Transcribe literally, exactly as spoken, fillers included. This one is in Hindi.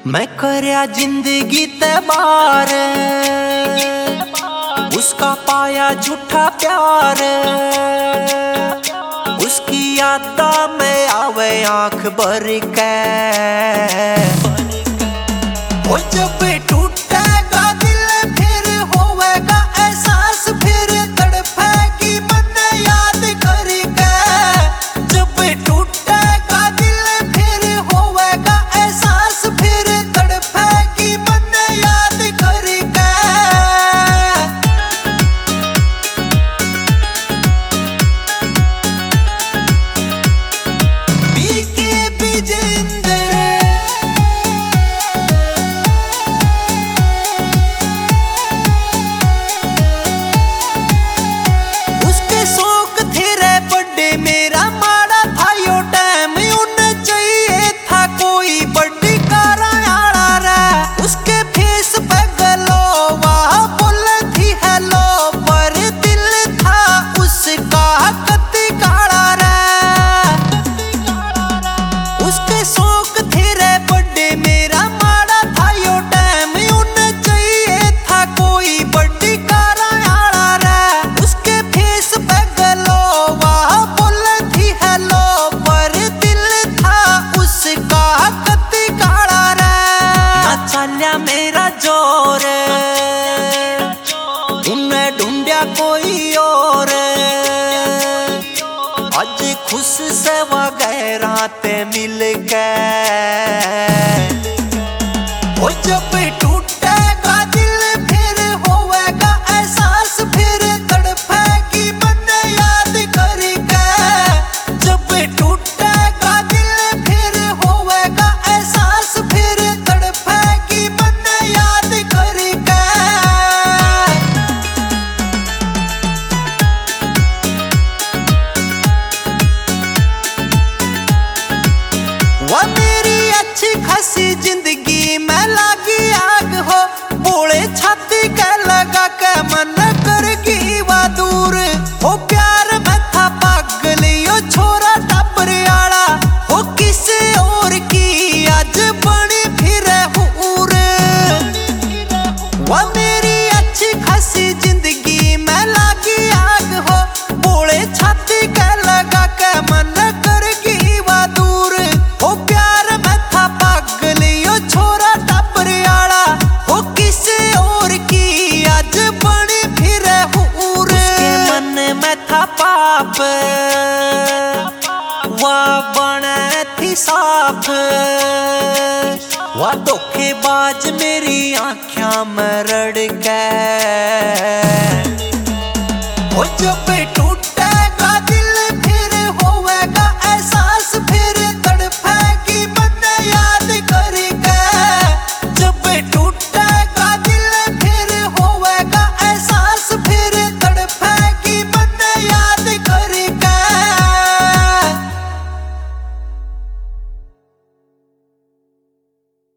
मैं करया जिंदगी ते बार, उसका पाया झूठा प्यार, उसकी यादा में आवे आंख भर के। वो जब टूटेगा दिल फिर होवेगा एहसास, फिर तड़पेगी मन याद करके। जब टूटेगा दिल फिर होवेगा एहसास, फिर तड़पेगी मन याद करके। बीके बिजेंद्र मेरा जोर, उन्हें ढूंढया कोई और। आज खुश से वगैरह ते मिल के। वो जब टूटेगा दिल फिर होवेगा एहसास, फिर तड़पेगी मन याद करके। जब टूटेगा दिल फिर होवेगा एहसास, फिर तड़पेगी मन याद करके। वो मेरी अच्छी खासी जिंदगी में लागी आग हो, बोले छाती के लगा के मन करगी वा दूर। हो प्यार में था पागल यो छोरा टपरियाला, हो किसी और की आज बनी फिरे हूर। वो मेरी अच्छी खासी जिंदगी में लागी आग हो, बोले छाती के लगा के मन करगी वा दूर। हो प्यार में था पागल यो छोरा टपरियाला, हो किसी और की आज बनी फिरे हूर। उसके मन में था पाप, वह बने थी साफ। वह धोखेबाज मेरी आँखों में रड़ के। वो जब